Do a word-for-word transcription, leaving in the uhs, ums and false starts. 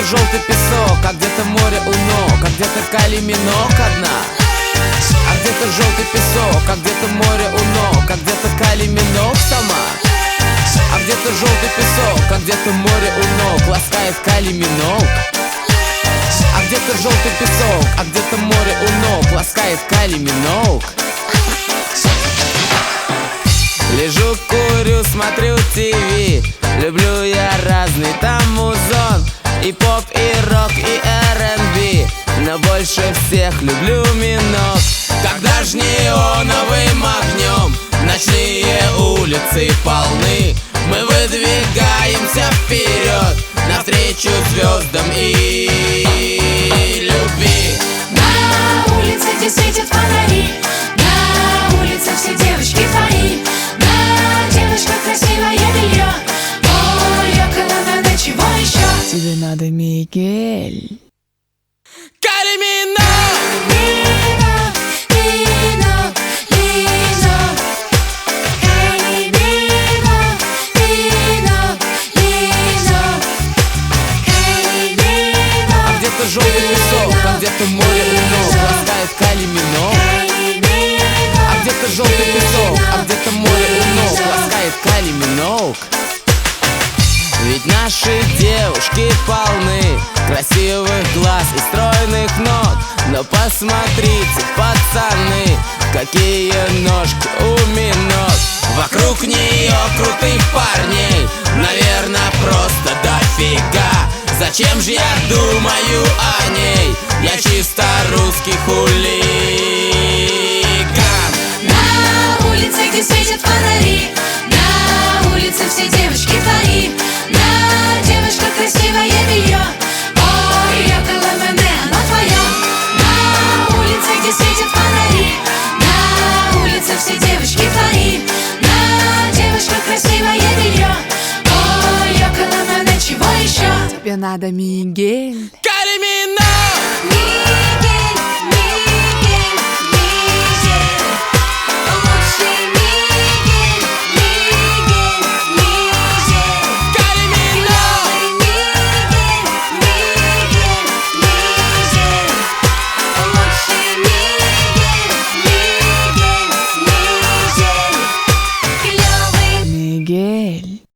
желтый песок, а где-то море у ног, а где-то Кали Минок одна. А где-то желтый песок, а где-то море у ног, а где-то Кали Минок сама. А где-то желтый песок, а где-то море у ног, ласкает Кали Минок. А где-то желтый песок, а где-то море у ног, ласкает Кали Минок. Лежу, курю, смотрю ТВ. Люблю я разный там музон, и поп, и рок, и эр энд би, но больше всех люблю Минок. Когда ж неоновым огнем ночные улицы полны, мы выдвигаемся вперед, навстречу звездам и любви. На улице, где светят фонари, на улице все девочки твои. На девушках красивое белье, ой, около надо, чего еще? Тебе надо, Мигель. Кали Минок! Минок, Минок, Минок. Кали Минок, Минок, Минок. Кали Минок. А где-то желтый песок, а где-то море у ног, ласкает Кали Минок. А где-то желтый песок, а где-то море у ног, ласкает Кали Минок. Ведь наши девушки полны красивых глаз и стройных ног. Но посмотрите, пацаны, какие ножки у Минок. Вокруг нее крутых парней, наверное, просто дофига. Зачем же я думаю о ней? Я чисто русский хулиган. На улице, где светят фонари, на улице все девочки твои. На девушках красивое белье, ой, около мене оно твое. На улице, где светят фонари, на улице все девочки твои. На девушках красивое белье, ой, около мене чего еще? Тебе надо, Мигель. Кали Минок!